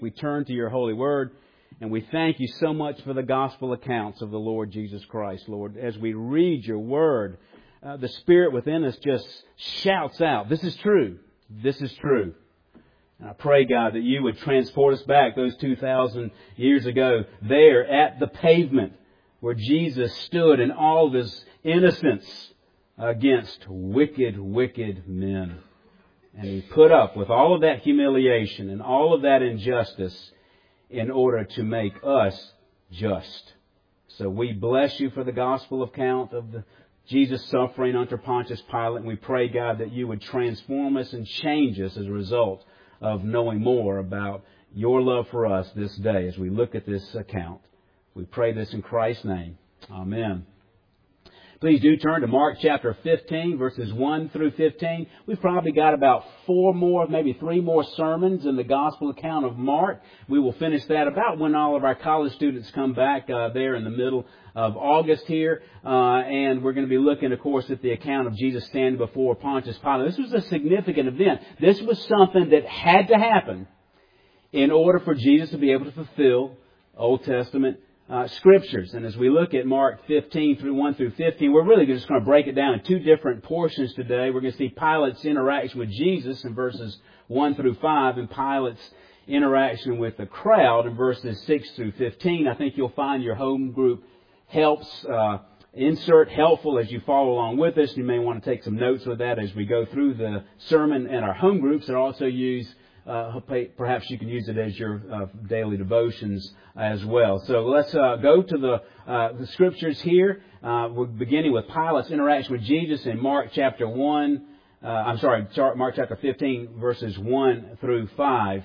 We turn to your holy word, and we thank you so much for the gospel accounts of the Lord Jesus Christ, Lord. As we read your word, the Spirit within us just shouts out, this is true, this is true. And I pray, God, that you would transport us back those 2,000 years ago, there at the pavement where Jesus stood in all of His innocence against wicked, wicked men. And He put up with all of that humiliation and all of that injustice in order to make us just. So we bless you for the gospel account of Jesus suffering under Pontius Pilate. And we pray, God, that you would transform us and change us as a result of knowing more about your love for us this day as we look at this account. We pray this in Christ's name. Amen. Please do turn to Mark chapter 15, verses 1 through 15. We've probably got about 4 more, maybe 3 more sermons in the gospel account of Mark. We will finish that about when all of our college students come back there in the middle of August here. And we're going to be looking, of course, at the account of Jesus standing before Pontius Pilate. This was a significant event. This was something that had to happen in order for Jesus to be able to fulfill Old Testament Scriptures. And as we look at Mark 15 through 1 through 15, we're really just going to break it down in 2 different portions today. We're going to see Pilate's interaction with Jesus in verses 1 through 5 and Pilate's interaction with the crowd in verses 6 through 15. I think you'll find your home group helps insert helpful as you follow along with us. You may want to take some notes with that as we go through the sermon in our home groups, and also use perhaps you can use it as your daily devotions as well. So let's go to the Scriptures here. We're beginning with Pilate's interaction with Jesus in Mark chapter 1. Mark chapter 15, verses 1 through 5.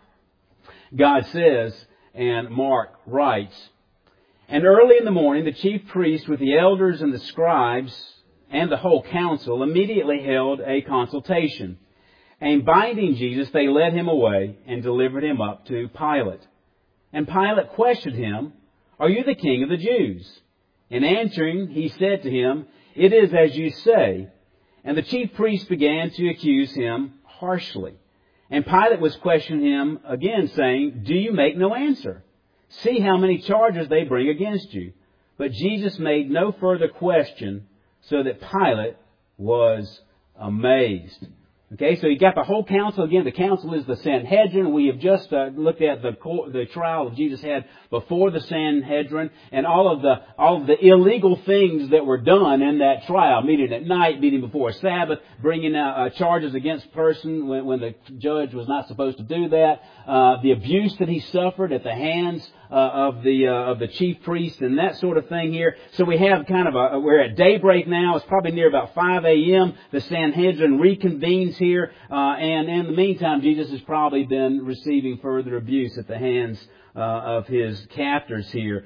God says, and Mark writes, "And early in the morning the chief priests with the elders and the scribes and the whole council immediately held a consultation. And binding Jesus, they led Him away and delivered Him up to Pilate. And Pilate questioned Him, 'Are you the king of the Jews?' And answering, he said to him, 'It is as you say.' And the chief priests began to accuse Him harshly. And Pilate was questioning Him again, saying, 'Do you make no answer? See how many charges they bring against you.' But Jesus made no further question, so that Pilate was amazed." Okay, so you got the whole council. Again, the council is the Sanhedrin. We have just looked at the trial that Jesus had before the Sanhedrin, and all of the illegal things that were done in that trial: meeting at night, meeting before Sabbath, bringing out charges against a person when the judge was not supposed to do that, the abuse that he suffered at the hands of the chief priest, and that sort of thing here. So we have we're at daybreak now. It's probably near about 5 a.m. The Sanhedrin reconvenes here, and in the meantime, Jesus has probably been receiving further abuse at the hands of his captors here.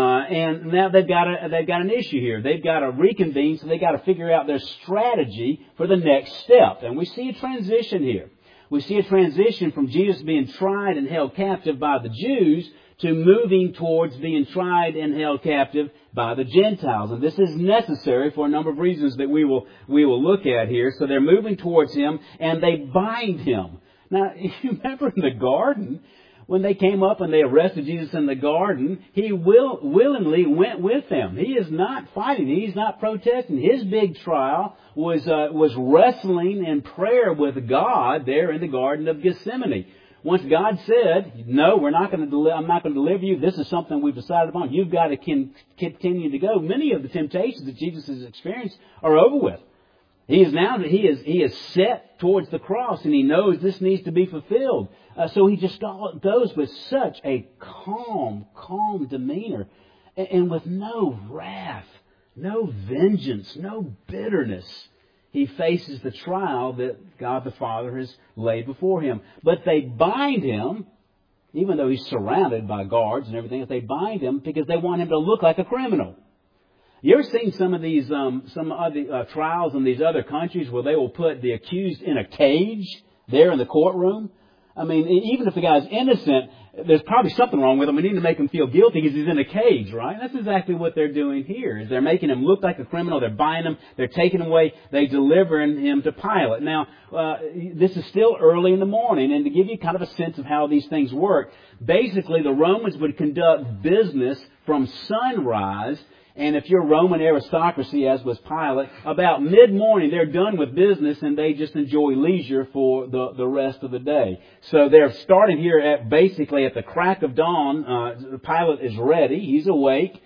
And now they've got an issue here. They've got to reconvene, so they've got to figure out their strategy for the next step. And we see a transition here. We see a transition from Jesus being tried and held captive by the Jews to moving towards being tried and held captive by the Gentiles. And this is necessary for a number of reasons that we will look at here. So they're moving towards Him, and they bind Him. Now, you remember in the garden, when they came up and they arrested Jesus in the garden, He willingly went with them. He is not fighting. He's not protesting. His big trial was wrestling in prayer with God there in the Garden of Gethsemane. Once God said, "No, I'm not going to deliver you. This is something we've decided upon. You've got to continue to go." Many of the temptations that Jesus has experienced are over with. He is set towards the cross, and He knows this needs to be fulfilled. So He just goes with such a calm demeanor, and with no wrath, no vengeance, no bitterness. He faces the trial that God the Father has laid before Him. But they bind Him, even though He's surrounded by guards and everything. They bind Him because they want Him to look like a criminal. You ever seen some of these other trials in these other countries where they will put the accused in a cage there in the courtroom? I mean, even if the guy's innocent, there's probably something wrong with him. We need to make him feel guilty because he's in a cage, right? That's exactly what they're doing here. Is they're making him look like a criminal. They're buying him. They're taking him away. They're delivering him to Pilate. Now, this is still early in the morning, and to give you kind of a sense of how these things work, basically the Romans would conduct business from sunrise. And if you're Roman aristocracy, as was Pilate, about mid-morning they're done with business and they just enjoy leisure for the rest of the day. So they're starting here at basically at the crack of dawn. Pilate is ready. He's awake.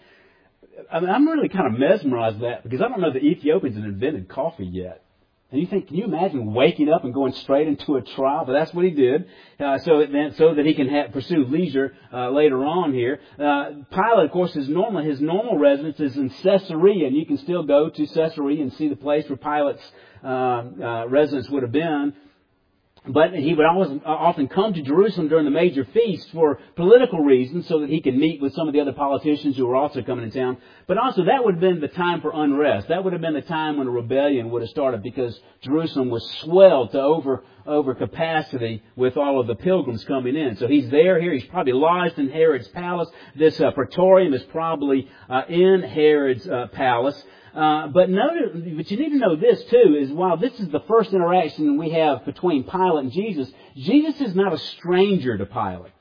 I mean, I'm really kind of mesmerized by that because I don't know the Ethiopians had invented coffee yet. And you think, can you imagine waking up and going straight into a trial? But that's what he did, so that he can pursue leisure later on here. Pilate, of course, his normal residence is in Caesarea, and you can still go to Caesarea and see the place where Pilate's residence would have been. But he would often come to Jerusalem during the major feasts for political reasons so that he could meet with some of the other politicians who were also coming to town. But also that would have been the time for unrest. That would have been the time when a rebellion would have started because Jerusalem was swelled to over capacity with all of the pilgrims coming in. So he's there here. He's probably lodged in Herod's palace. This praetorium is probably in Herod's palace. But you need to know this too, is while this is the first interaction we have between Pilate and Jesus, Jesus is not a stranger to Pilate.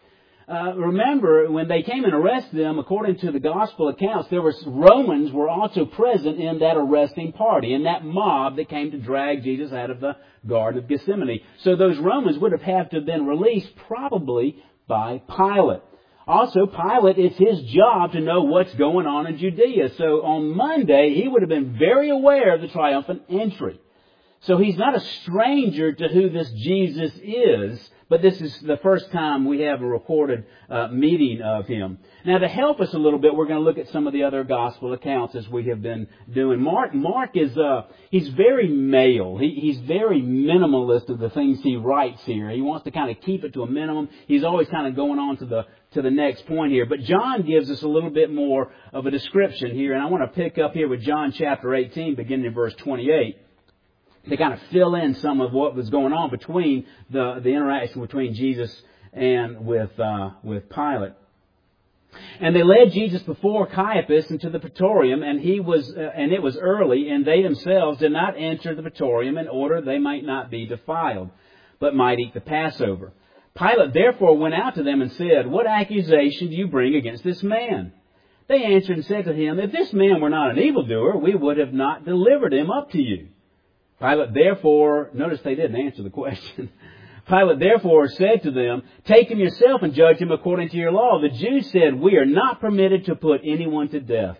Remember, when they came and arrested him, according to the gospel accounts, Romans were also present in that arresting party, in that mob that came to drag Jesus out of the Garden of Gethsemane. So those Romans would have had to have been released probably by Pilate. Also, Pilate, it's his job to know what's going on in Judea. So on Monday, he would have been very aware of the triumphant entry. So he's not a stranger to who this Jesus is, but this is the first time we have a recorded meeting of him. Now, to help us a little bit, we're going to look at some of the other gospel accounts as we have been doing. Mark is he's very male. He's very minimalist of the things he writes here. He wants to kind of keep it to a minimum. He's always kind of going on to the next point here. But John gives us a little bit more of a description here, and I want to pick up here with John chapter 18, beginning in verse 28. To kind of fill in some of what was going on between the interaction between Jesus and with Pilate. And they led Jesus before Caiaphas into the praetorium, and it was early, and they themselves did not enter the praetorium in order they might not be defiled, but might eat the Passover. Pilate therefore went out to them and said, "What accusation do you bring against this man?" They answered and said to him, "If this man were not an evildoer, we would have not delivered him up to you." Pilate therefore, notice they didn't answer the question. Pilate therefore said to them, "Take him yourself and judge him according to your law." The Jews said, "We are not permitted to put anyone to death,"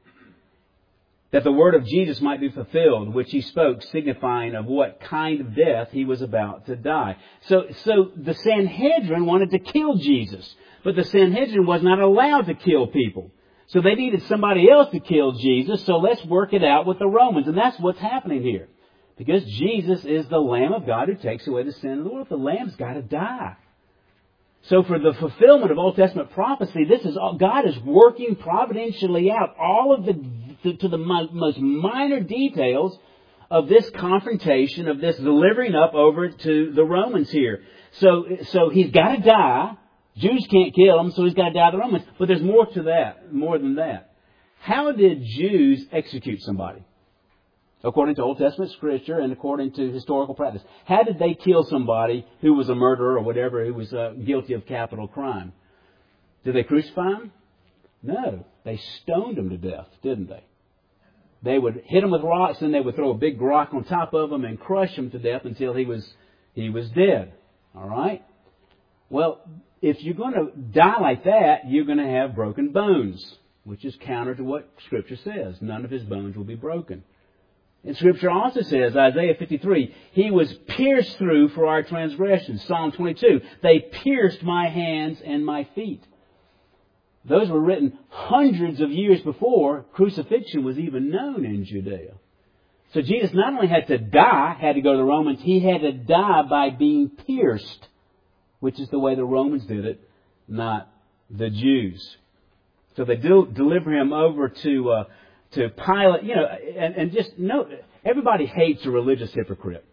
that the word of Jesus might be fulfilled, which he spoke, signifying of what kind of death he was about to die. So the Sanhedrin wanted to kill Jesus, but the Sanhedrin was not allowed to kill people. So they needed somebody else to kill Jesus, so let's work it out with the Romans. And that's what's happening here. Because Jesus is the Lamb of God who takes away the sin of the world. The Lamb's got to die. So for the fulfillment of Old Testament prophecy, God is working providentially out all of to the most minor details of this confrontation, of this delivering up over to the Romans here. So he's got to die. Jews can't kill him, so he's got to die to the Romans. But there's more to that, more than that. How did Jews execute somebody? According to Old Testament Scripture and according to historical practice. How did they kill somebody who was a murderer or whatever, who was guilty of capital crime? Did they crucify him? No. They stoned him to death, didn't they? They would hit him with rocks, and they would throw a big rock on top of him and crush him to death until he was dead. All right? Well, if you're going to die like that, you're going to have broken bones, which is counter to what Scripture says. None of his bones will be broken. And Scripture also says, Isaiah 53, He was pierced through for our transgressions. Psalm 22, they pierced my hands and my feet. Those were written hundreds of years before crucifixion was even known in Judea. So Jesus not only had to die, had to go to the Romans, He had to die by being pierced, which is the way the Romans did it, not the Jews. So they deliver Him over to Pilate, and just note, everybody hates a religious hypocrite.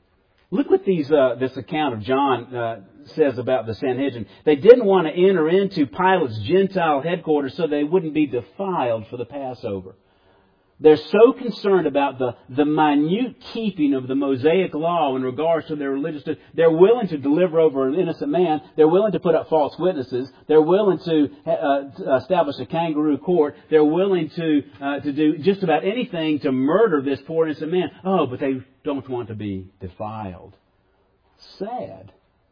Look what this account of John says about the Sanhedrin. They didn't want to enter into Pilate's Gentile headquarters so they wouldn't be defiled for the Passover. They're so concerned about the minute keeping of the Mosaic law in regards to their religious... They're willing to deliver over an innocent man. They're willing to put up false witnesses. They're willing to establish a kangaroo court. They're willing to do just about anything to murder this poor innocent man. Oh, but they don't want to be defiled. Sad.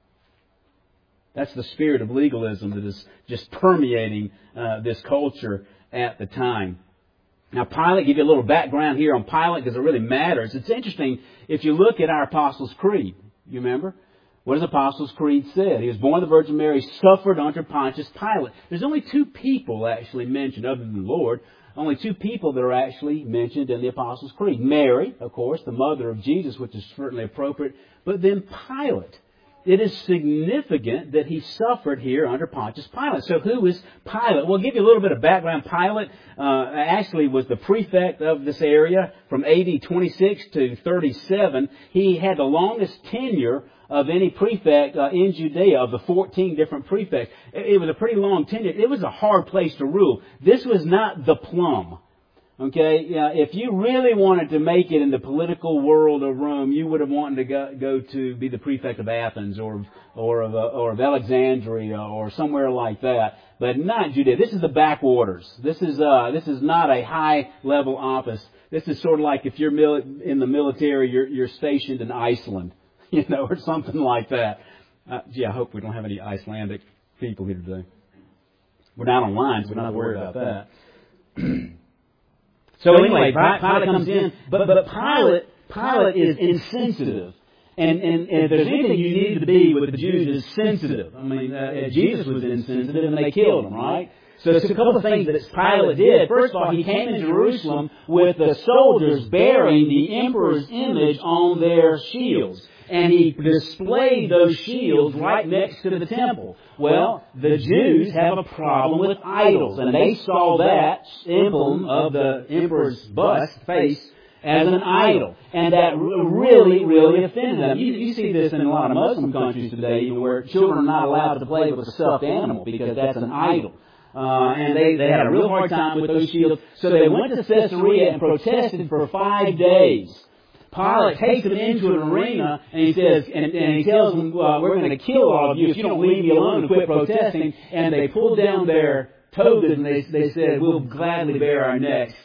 That's the spirit of legalism that is just permeating this culture at the time. Now, Pilate, give you a little background here on Pilate because it really matters. It's interesting if you look at our Apostles' Creed. You remember? What does Apostles' Creed say? He was born of the Virgin Mary, suffered under Pontius Pilate. There's only two people actually mentioned, other than the Lord, only two people that are actually mentioned in the Apostles' Creed. Mary, of course, the mother of Jesus, which is certainly appropriate, but then Pilate. It is significant that he suffered here under Pontius Pilate. So who is Pilate? We'll give you a little bit of background. Pilate actually was the prefect of this area from AD 26 to 37. He had the longest tenure of any prefect in Judea, of the 14 different prefects. It was a pretty long tenure. It was a hard place to rule. This was not the plum. Okay, if you really wanted to make it in the political world of Rome, you would have wanted to go to be the prefect of Athens or of Alexandria or somewhere like that, but not Judea. This is the backwaters. This is not a high level office. This is sort of like if you're in the military, you're stationed in Iceland, or something like that. I hope we don't have any Icelandic people here today. We're not online, so we don't have to worry about that. So anyway, Pilate comes in, but Pilate is insensitive. And if there's anything you need to be with the Jews, is sensitive. I mean, Jesus was insensitive and they killed him, right? So there's a couple of things that Pilate did. First of all, he came into Jerusalem with the soldiers bearing the emperor's image on their shields. And he displayed those shields right next to the temple. Well, the Jews have a problem with idols. And they saw that emblem of the emperor's bust, face, as an idol. And that really, really offended them. You see this in a lot of Muslim countries today where children are not allowed to play with a stuffed animal because that's an idol. And they had a real hard time with those shields. So they went to Caesarea and protested for 5 days. Pilate takes them into an arena and he says, and he tells them, we're going to kill all of you if you don't leave me alone and quit protesting. And they pulled down their togas and they said, we'll gladly bear our necks,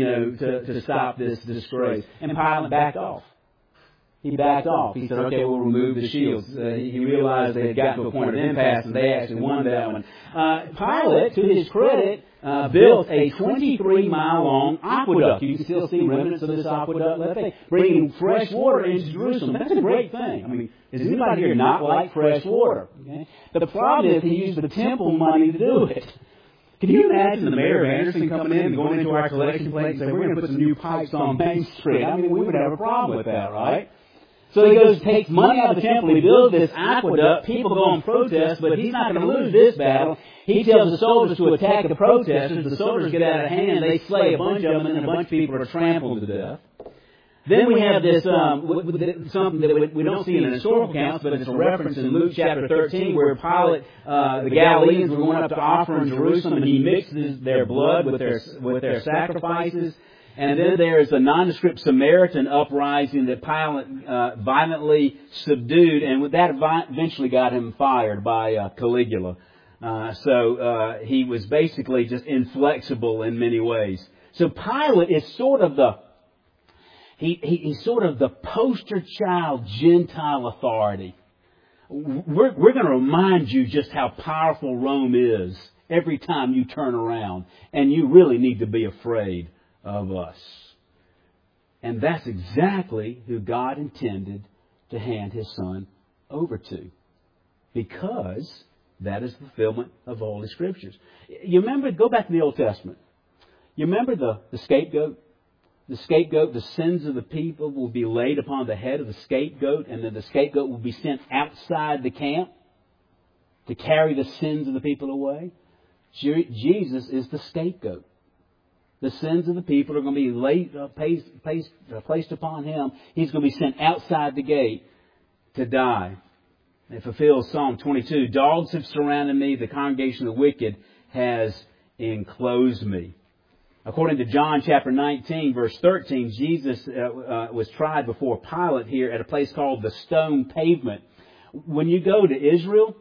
to stop this disgrace. And Pilate backed off. He backed off. He said, okay, we'll remove the shields. He realized they had gotten to a point of impasse and they actually won that one. Pilate, to his credit, built a 23-mile-long aqueduct. You can still see remnants of this aqueduct left, bringing fresh water into Jerusalem. That's a great thing. I mean, does anybody here not like fresh water? Okay? The problem is he used the temple money to do it. Can you imagine the mayor of Anderson coming in and going into our collection plate and saying, we're going to put some new pipes on Main Street? I mean, we would have a problem with that, right? So he goes, takes money out of the temple, he builds this aqueduct, people go and protest, but he's not going to lose this battle. He tells the soldiers to attack the protesters. The soldiers get out of hand, they slay a bunch of them, and then a bunch of people are trampled to death. Then we have this, something that we don't see in the historical accounts, but it's a reference in Luke chapter 13 where Pilate, the Galileans were going up to offer in Jerusalem and he mixes their blood with their sacrifices. And then there's a nondescript Samaritan uprising that Pilate violently subdued, and that eventually got him fired by Caligula. So he was basically just inflexible in many ways. So Pilate is sort of he's sort of the poster child Gentile authority. We're going to remind you just how powerful Rome is every time you turn around, and you really need to be afraid of us. And that's exactly who God intended to hand His Son over to, because that is the fulfillment of all the Scriptures. You remember, go back to the Old Testament. You remember the scapegoat? The scapegoat, the sins of the people will be laid upon the head of the scapegoat, and then the scapegoat will be sent outside the camp to carry the sins of the people away. Jesus is the scapegoat. The sins of the people are going to be placed upon Him. He's going to be sent outside the gate to die. It fulfills Psalm 22. Dogs have surrounded me. The congregation of the wicked has enclosed me. According to John chapter 19, verse 13, Jesus was tried before Pilate here at a place called the Stone Pavement. When you go to Israel,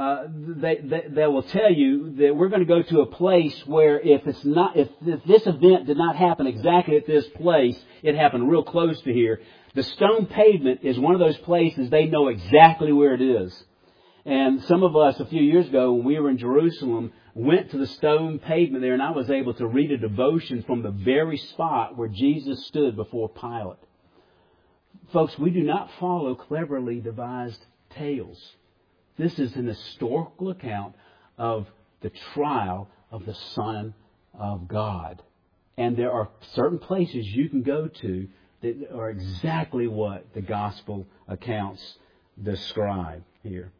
they will tell you that we're going to go to a place where if this event did not happen exactly at this place, it happened real close to here. The Stone Pavement is one of those places they know exactly where it is. And some of us a few years ago when we were in Jerusalem went to the Stone Pavement there, and I was able to read a devotion from the very spot where Jesus stood before Pilate. Folks, we do not follow cleverly devised tales. This is an historical account of the trial of the Son of God. And there are certain places you can go to that are exactly what the Gospel accounts describe here.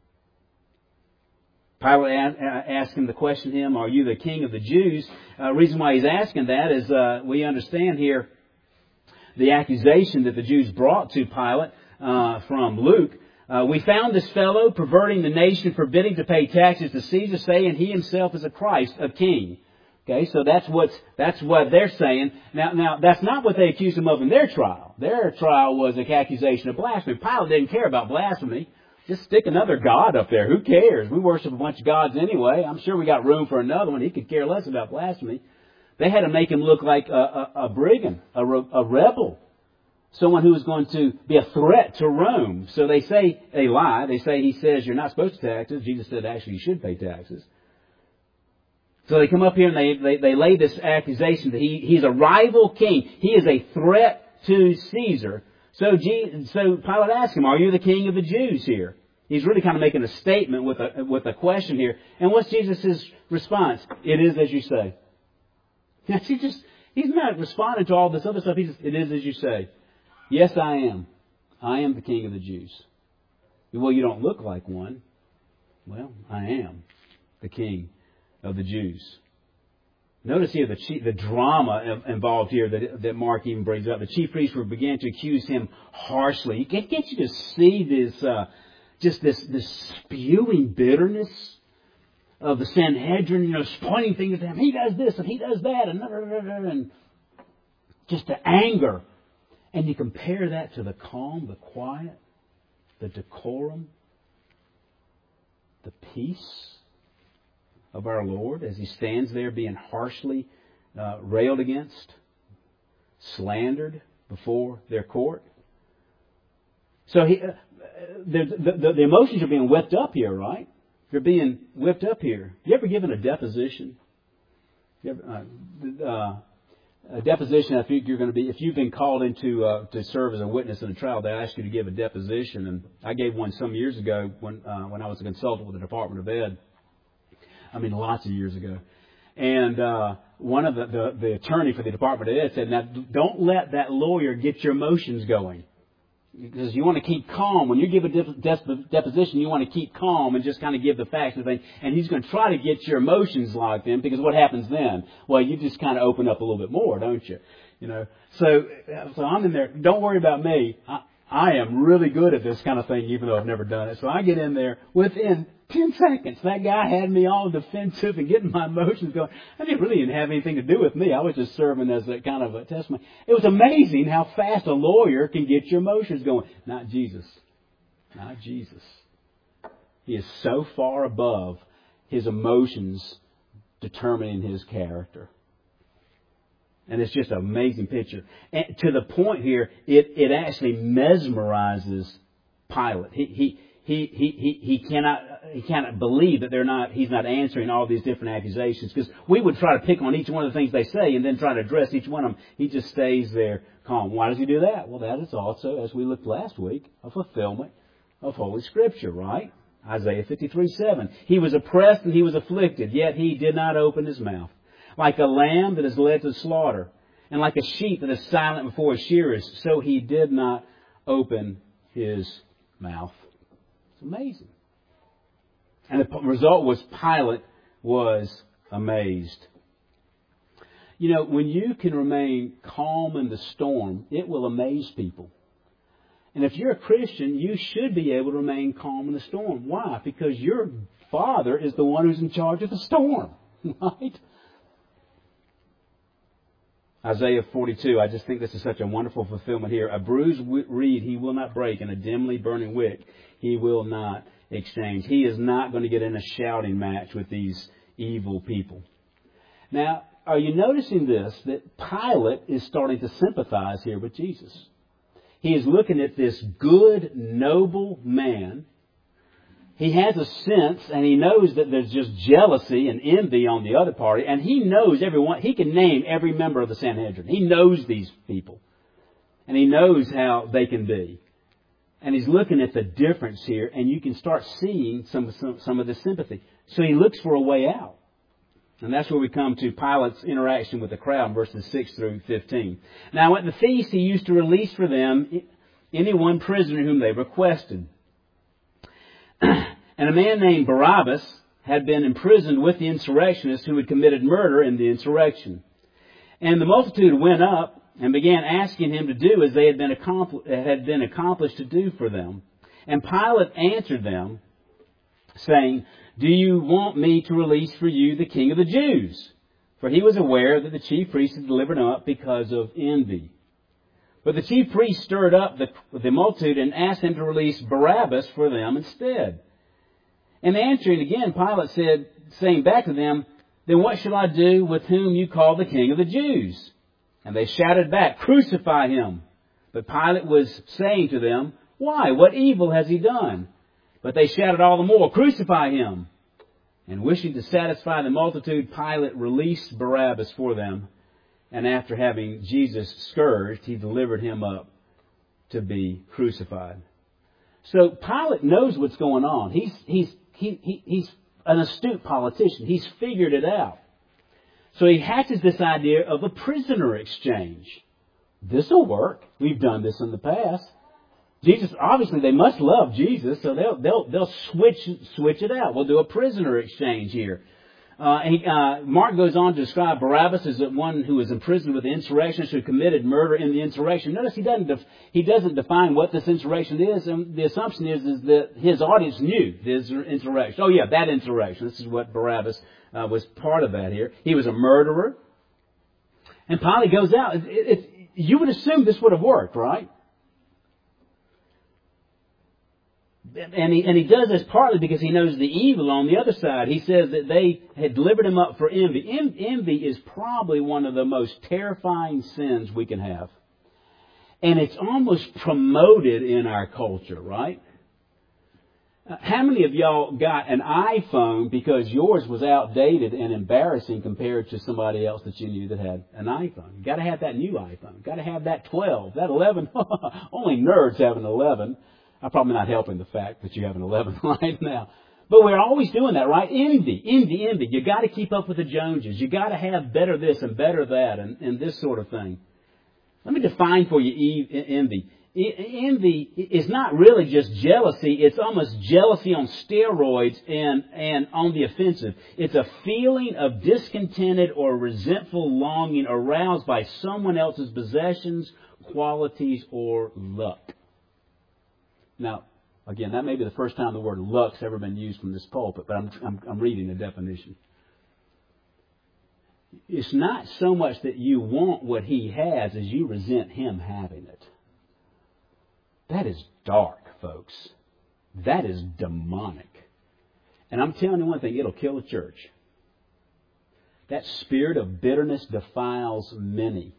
Pilate asked him to question him, are you the king of the Jews? The reason why he's asking that is we understand here the accusation that the Jews brought to Pilate from Luke. We found this fellow perverting the nation, forbidding to pay taxes to Caesar, saying he himself is a Christ, a king. Okay, so that's what they're saying. Now that's not what they accused him of in their trial. Their trial was an accusation of blasphemy. Pilate didn't care about blasphemy. Just stick another god up there. Who cares? We worship a bunch of gods anyway. I'm sure we got room for another one. He could care less about blasphemy. They had to make him look like a brigand, a rebel. Someone who was going to be a threat to Rome. So they lie. They say he says you're not supposed to pay taxes. Jesus said actually you should pay taxes. So they come up here and they lay this accusation that he's a rival king. He is a threat to Caesar. So Pilate asked him, are you the king of the Jews here? He's really kind of making a statement with a question here. And what's Jesus' response? It is as you say. He's not responding to all this other stuff. It is as you say. Yes, I am. I am the king of the Jews. Well, you don't look like one. Well, I am the king of the Jews. Notice here the drama involved here that Mark even brings up. The chief priests began to accuse him harshly. Can't you just see this spewing bitterness of the Sanhedrin, pointing fingers at him. He does this and he does that and just the anger. And you compare that to the calm, the quiet, the decorum, the peace of our Lord as He stands there being harshly railed against, slandered before their court. So the emotions are being whipped up here, right? They're being whipped up here. You ever given a deposition? A deposition, if you've been called into to serve as a witness in a trial, they ask you to give a deposition. And I gave one some years ago when I was a consultant with the Department of Ed. Lots of years ago. And one of the attorney for the Department of Ed said, now, don't let that lawyer get your emotions going. Because you want to keep calm. When you give a deposition, you want to keep calm and just kind of give the facts and things. And he's going to try to get your emotions locked in, because what happens then? Well, you just kind of open up a little bit more, don't you? So I'm in there. Don't worry about me. I am really good at this kind of thing, even though I've never done it. So I get in there within 10 seconds. That guy had me all defensive and getting my emotions going. It didn't have anything to do with me. I was just serving as a kind of a testimony. It was amazing how fast a lawyer can get your emotions going. Not Jesus. Not Jesus. He is so far above his emotions determining his character. And it's just an amazing picture. And to the point here, it actually mesmerizes Pilate. He cannot believe that he's not answering all these different accusations, because we would try to pick on each one of the things they say and then try to address each one of them. He just stays there calm. Why does he do that? Well, that is also, as we looked last week, a fulfillment of Holy Scripture, right? Isaiah 53:7. He was oppressed and he was afflicted, yet he did not open his mouth. Like a lamb that is led to slaughter, and like a sheep that is silent before his shearers, so he did not open his mouth. It's amazing. And the result was Pilate was amazed. When you can remain calm in the storm, it will amaze people. And if you're a Christian, you should be able to remain calm in the storm. Why? Because your Father is the one who's in charge of the storm. Right? Isaiah 42, I just think this is such a wonderful fulfillment here. A bruised reed he will not break, and a dimly burning wick he will not exchange. He is not going to get in a shouting match with these evil people. Now, are you noticing this? That Pilate is starting to sympathize here with Jesus. He is looking at this good, noble man. He has a sense, and he knows that there's just jealousy and envy on the other party. And he knows everyone. He can name every member of the Sanhedrin. He knows these people. And he knows how they can be. And he's looking at the difference here, and you can start seeing some of the sympathy. So he looks for a way out. And that's where we come to Pilate's interaction with the crowd, verses 6 through 15. Now, at the feast, he used to release for them any one prisoner whom they requested. And a man named Barabbas had been imprisoned with the insurrectionists who had committed murder in the insurrection. And the multitude went up and began asking him to do as they had been accomplished to do for them. And Pilate answered them, saying, "Do you want me to release for you the King of the Jews?" For he was aware that the chief priests had delivered him up because of envy. But the chief priests stirred up the multitude and asked him to release Barabbas for them instead. And answering again, Pilate said, saying back to them, "Then what shall I do with whom you call the King of the Jews?" And they shouted back, "Crucify him." But Pilate was saying to them, "Why? What evil has he done?" But they shouted all the more, "Crucify him." And wishing to satisfy the multitude, Pilate released Barabbas for them. And after having Jesus scourged, he delivered him up to be crucified. So Pilate knows what's going on. He's an astute politician. He's figured it out. So he hatches this idea of a prisoner exchange. This will work. We've done this in the past. Jesus, obviously, they must love Jesus, so they'll switch it out. We'll do a prisoner exchange here. Mark goes on to describe Barabbas as one who was imprisoned with the insurrectionists who committed murder in the insurrection. Notice he doesn't define what this insurrection is, and the assumption is that his audience knew this insurrection. Oh yeah, that insurrection. This is what Barabbas was part of that here. He was a murderer. And Pilate goes out. You would assume this would have worked, right? And he does this partly because he knows the evil on the other side. He says that they had delivered him up for envy. Envy is probably one of the most terrifying sins we can have. And it's almost promoted in our culture, right? How many of y'all got an iPhone because yours was outdated and embarrassing compared to somebody else that you knew that had an iPhone? You got to have that new iPhone. Got to have that 12, that 11. Only nerds have an 11. I'm probably not helping the fact that you have an 11 right now. But we're always doing that, right? Envy. You got to keep up with the Joneses. You got to have better this and better that and this sort of thing. Let me define for you envy. Envy is not really just jealousy. It's almost jealousy on steroids and on the offensive. It's a feeling of discontented or resentful longing aroused by someone else's possessions, qualities, or luck. Now, again, that may be the first time the word luck's ever been used from this pulpit, but I'm reading the definition. It's not so much that you want what he has as you resent him having it. That is dark, folks. That is demonic. And I'm telling you one thing, it'll kill a church. That spirit of bitterness defiles many.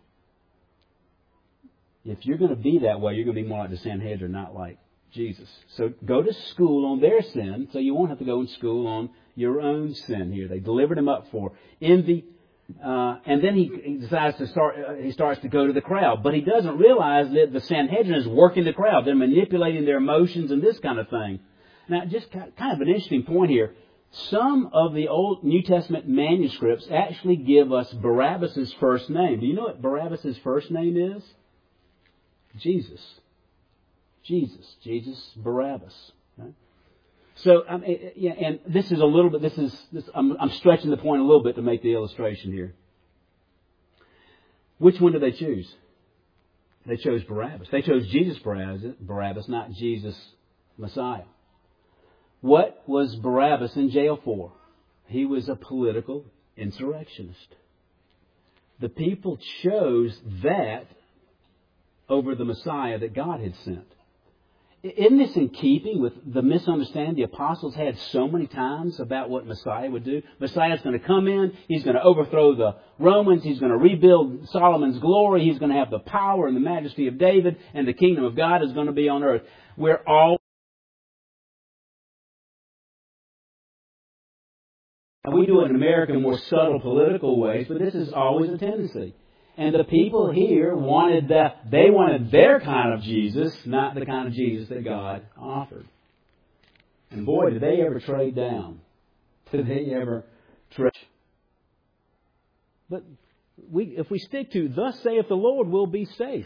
If you're going to be that way, you're going to be more like the Sanhedrin, not like Jesus. So go to school on their sin, so you won't have to go in school on your own sin here. They delivered him up for envy, and then he decides to he starts to go to the crowd. But he doesn't realize that the Sanhedrin is working the crowd. They're manipulating their emotions and this kind of thing. Now, just kind of an interesting point here. Some of the Old New Testament manuscripts actually give us Barabbas' first name. Do you know what Barabbas' first name is? Jesus, Barabbas. Right? So, and this is a little bit. I'm stretching the point a little bit to make the illustration here. Which one do they choose? They chose Barabbas. They chose Jesus Barabbas, not Jesus Messiah. What was Barabbas in jail for? He was a political insurrectionist. The people chose that over the Messiah that God had sent. Isn't this in keeping with the misunderstanding the apostles had so many times about what Messiah would do? Messiah's going to come in. He's going to overthrow the Romans. He's going to rebuild Solomon's glory. He's going to have the power and the majesty of David. And the kingdom of God is going to be on earth. We're all... And we do it in America in more subtle political ways, but this is always a tendency. And the people here wanted their kind of Jesus, not the kind of Jesus that God offered. And boy, did they ever trade down. Did they ever trade? But if we stick to, thus saith the Lord, we'll be safe.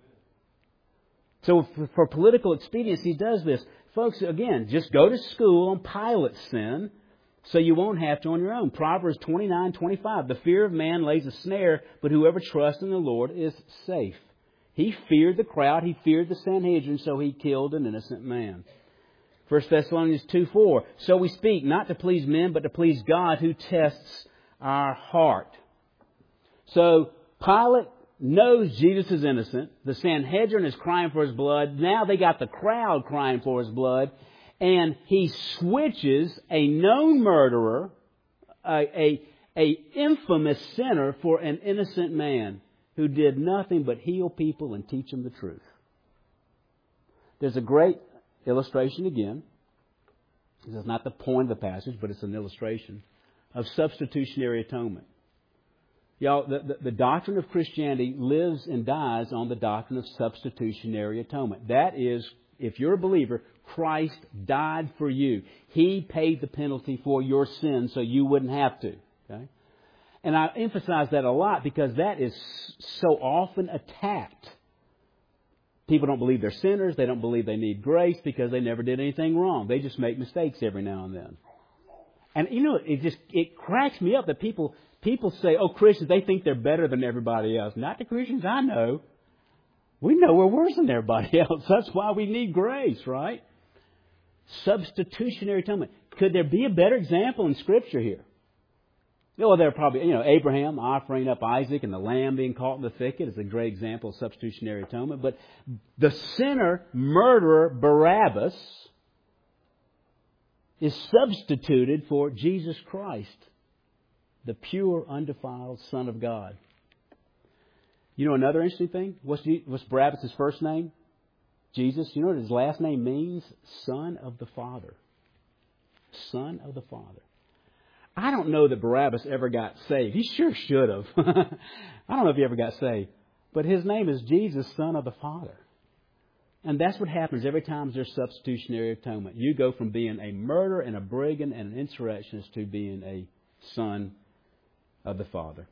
So for political expediency, he does this. Folks, again, just go to school on Pilate's sin, so you won't have to on your own. Proverbs 29:25. The fear of man lays a snare, but whoever trusts in the Lord is safe. He feared the crowd. He feared the Sanhedrin, so he killed an innocent man. 1 Thessalonians 2:4. So we speak not to please men, but to please God who tests our heart. So Pilate knows Jesus is innocent. The Sanhedrin is crying for his blood. Now they got the crowd crying for his blood. And he switches a known murderer, a infamous sinner, for an innocent man who did nothing but heal people and teach them the truth. There's a great illustration again. This is not the point of the passage, but it's an illustration of substitutionary atonement. Y'all, the doctrine of Christianity lives and dies on the doctrine of substitutionary atonement. That is, if you're a believer, Christ died for you. He paid the penalty for your sins so you wouldn't have to. Okay? And I emphasize that a lot because that is so often attacked. People don't believe they're sinners. They don't believe they need grace because they never did anything wrong. They just make mistakes every now and then. And you know, it cracks me up that people say, oh, Christians, they think they're better than everybody else. Not the Christians I know. We know we're worse than everybody else. That's why we need grace, right? Substitutionary atonement. Could there be a better example in Scripture here? Well, there are probably, Abraham offering up Isaac and the lamb being caught in the thicket is a great example of substitutionary atonement. But the sinner, murderer, Barabbas, is substituted for Jesus Christ, the pure, undefiled Son of God. You know another interesting thing? What's Barabbas' first name? Jesus. You know what his last name means? Son of the Father. Son of the Father. I don't know that Barabbas ever got saved. He sure should have. I don't know if he ever got saved. But his name is Jesus, Son of the Father. And that's what happens every time there's substitutionary atonement. You go from being a murderer and a brigand and an insurrectionist to being a son of the Father.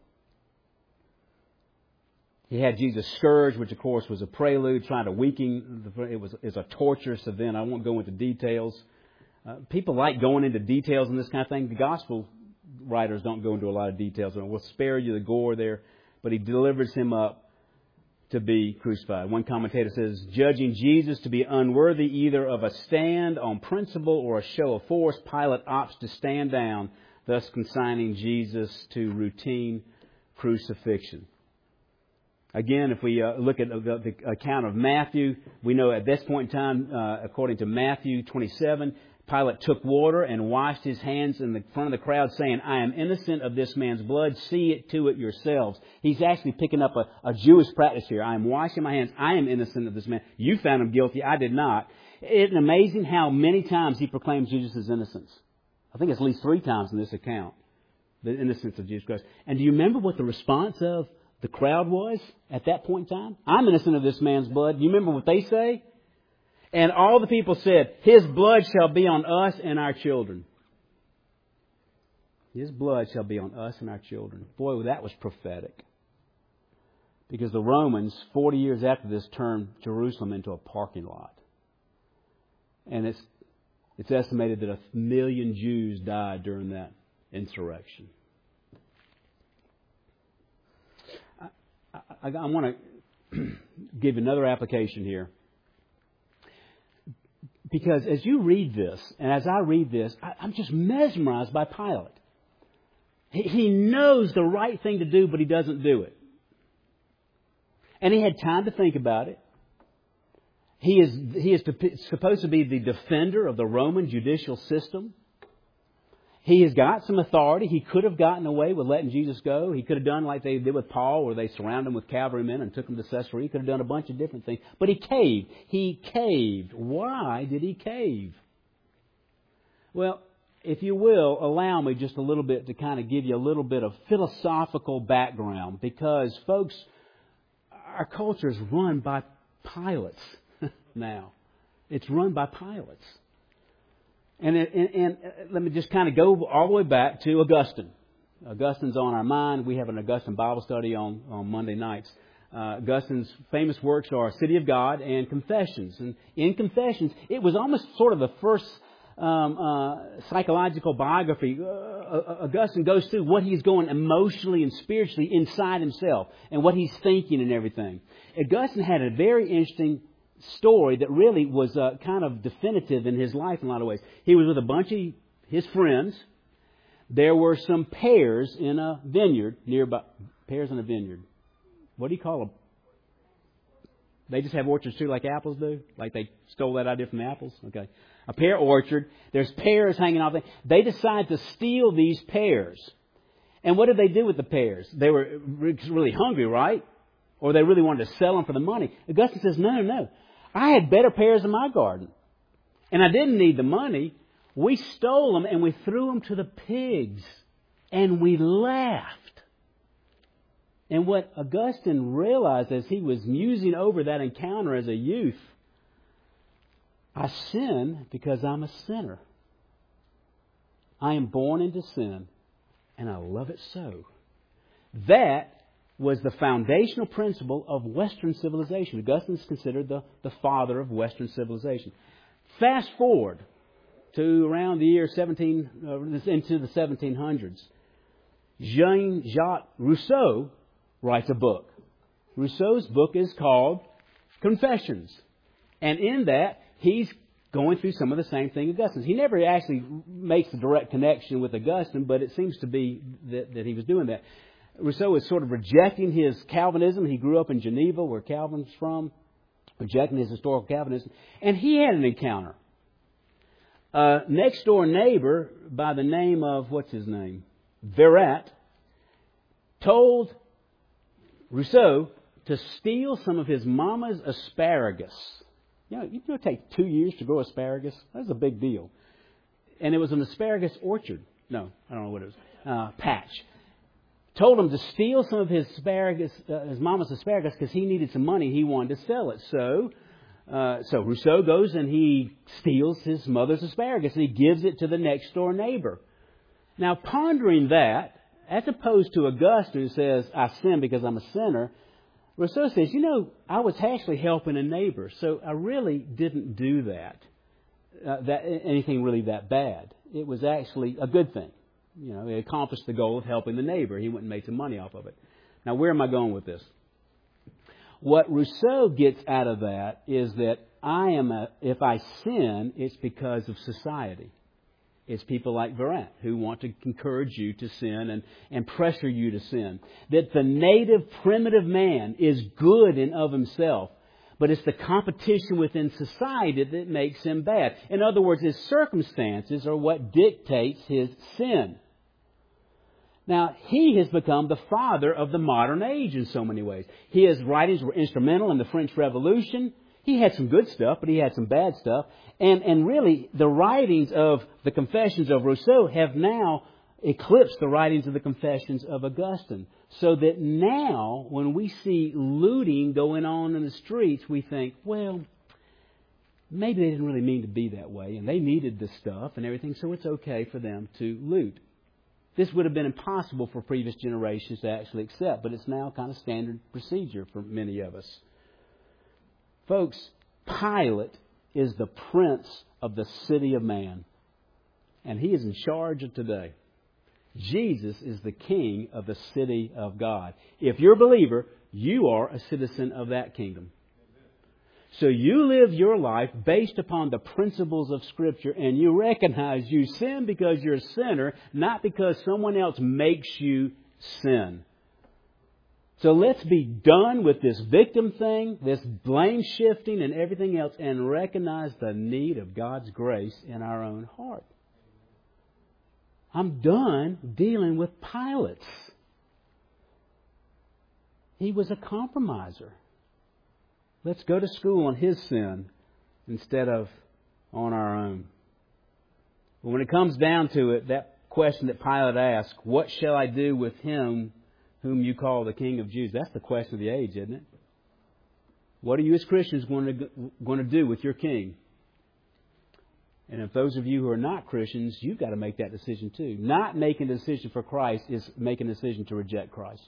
He had Jesus scourged, which of course was a prelude, trying to weaken. It was a torturous event. I won't go into details. People like going into details in this kind of thing. The gospel writers don't go into a lot of details. We'll spare you the gore there. But he delivers him up to be crucified. One commentator says, judging Jesus to be unworthy either of a stand on principle or a show of force, Pilate opts to stand down, thus consigning Jesus to routine crucifixion. Again, if we look at the account of Matthew, we know at this point in time, according to Matthew 27, Pilate took water and washed his hands in the front of the crowd, saying, I am innocent of this man's blood. See it to it yourselves. He's actually picking up a Jewish practice here. I am washing my hands. I am innocent of this man. You found him guilty. I did not. It's amazing how many times he proclaims Jesus' innocence. I think it's at least 3 times in this account, the innocence of Jesus Christ. And do you remember what the response of the crowd was at that point in time? I'm innocent of this man's blood. Do you remember what they say? And all the people said, His blood shall be on us and our children. His blood shall be on us and our children. Boy, that was prophetic. Because the Romans, 40 years after this, turned Jerusalem into a parking lot. And it's estimated that 1 million Jews died during that insurrection. I want to give you another application here. Because as you read this, and as I read this, I'm just mesmerized by Pilate. He knows the right thing to do, but he doesn't do it. And he had time to think about it. He is supposed to be the defender of the Roman judicial system. He has got some authority. He could have gotten away with letting Jesus go. He could have done like they did with Paul, where they surrounded him with cavalrymen and took him to Caesarea. He could have done a bunch of different things. But he caved. He caved. Why did he cave? Well, if you will, allow me just a little bit to kind of give you a little bit of philosophical background. Because, folks, our culture is run by Pilates now. It's run by Pilates. And let me just kind of go all the way back to Augustine. Augustine's on our mind. We have an Augustine Bible study on Monday nights. Augustine's famous works are City of God and Confessions. And in Confessions, it was almost sort of the first psychological biography. Augustine goes through what he's going emotionally and spiritually inside himself and what he's thinking and everything. Augustine had a very interesting story that really was kind of definitive in his life in a lot of ways. He was with a bunch of his friends. There were some pears in a vineyard nearby. Pears in a vineyard. What do you call them? They just have orchards too, like apples do? Like they stole that idea from the apples? Okay. A pear orchard. There's pears hanging off. They decide to steal these pears. And what did they do with the pears? They were really hungry, right? Or they really wanted to sell them for the money. Augustine says, no. I had better pears in my garden. And I didn't need the money. We stole them and we threw them to the pigs. And we laughed. And what Augustine realized as he was musing over that encounter as a youth, I sin because I'm a sinner. I am born into sin, and I love it so. That was the foundational principle of Western civilization. Augustine is considered the father of Western civilization. Fast forward to around the year into the 1700s. Jean-Jacques Rousseau writes a book. Rousseau's book is called Confessions. And in that, he's going through some of the same thing Augustine. He never actually makes a direct connection with Augustine, but it seems to be that he was doing that. Rousseau is sort of rejecting his Calvinism. He grew up in Geneva, where Calvin's from, rejecting his historical Calvinism. And he had an encounter. A next-door neighbor by the name of, what's his name? Verrat, told Rousseau to steal some of his mama's asparagus. You know, it take 2 years to grow asparagus. That's a big deal. And it was an asparagus orchard. No, I don't know what it was. Patch. Told him to steal some of his asparagus, his mama's asparagus, because he needed some money. He wanted to sell it. So Rousseau goes and he steals his mother's asparagus and he gives it to the next door neighbor. Now, pondering that, as opposed to Augustine who says, I sin because I'm a sinner, Rousseau says, I was actually helping a neighbor, so I really didn't do anything really that bad. It was actually a good thing. He accomplished the goal of helping the neighbor. He went and made some money off of it. Now, where am I going with this? What Rousseau gets out of that is that if I sin, it's because of society. It's people like Verrat who want to encourage you to sin and pressure you to sin. That the native primitive man is good in of himself, but it's the competition within society that makes him bad. In other words, his circumstances are what dictates his sin. Now, he has become the father of the modern age in so many ways. His writings were instrumental in the French Revolution. He had some good stuff, but he had some bad stuff. And really, the writings of the Confessions of Rousseau have now eclipsed the writings of the Confessions of Augustine. So that now, when we see looting going on in the streets, we think, well, maybe they didn't really mean to be that way, and they needed the stuff and everything, so it's okay for them to loot. This would have been impossible for previous generations to actually accept, but it's now kind of standard procedure for many of us. Folks, Pilate is the prince of the city of man, and he is in charge of today. Jesus is the King of the city of God. If you're a believer, you are a citizen of that kingdom. So you live your life based upon the principles of Scripture, and you recognize you sin because you're a sinner, not because someone else makes you sin. So let's be done with this victim thing, this blame shifting and everything else, and recognize the need of God's grace in our own heart. I'm done dealing with Pilate. He was a compromiser. Let's go to school on his sin instead of on our own. But when it comes down to it, that question that Pilate asked, what shall I do with him whom you call the King of Jews? That's the question of the age, isn't it? What are you as Christians going to do with your king? And if those of you who are not Christians, you've got to make that decision too. Not making a decision for Christ is making a decision to reject Christ.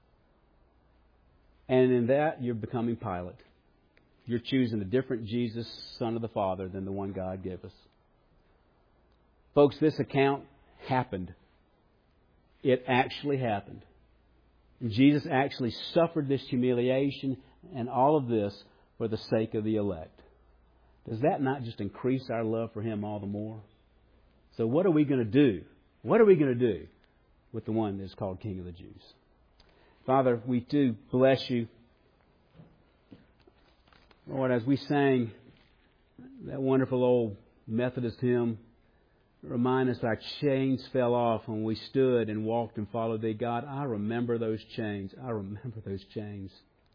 And in that, you're becoming Pilate. You're choosing a different Jesus, Son of the Father, than the one God gave us. Folks, this account happened. It actually happened. And Jesus actually suffered this humiliation and all of this for the sake of the elect. Does that not just increase our love for Him all the more? So what are we going to do? What are we going to do with the one that's called King of the Jews? Father, we do bless You. Lord, as we sang that wonderful old Methodist hymn, remind us our chains fell off when we stood and walked and followed Thee. God, I remember those chains. I remember those chains.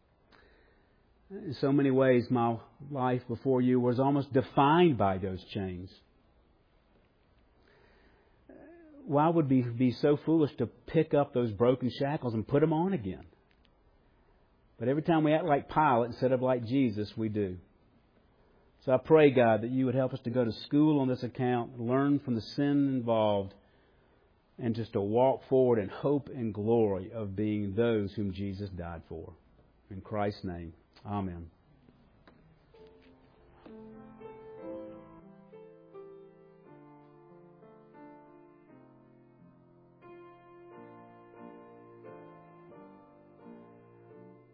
In so many ways, my life before You was almost defined by those chains. Why would we be so foolish to pick up those broken shackles and put them on again? But every time we act like Pilate instead of like Jesus, we do. So I pray, God, that You would help us to go to school on this account, learn from the sin involved, and just to walk forward in hope and glory of being those whom Jesus died for. In Christ's name, amen.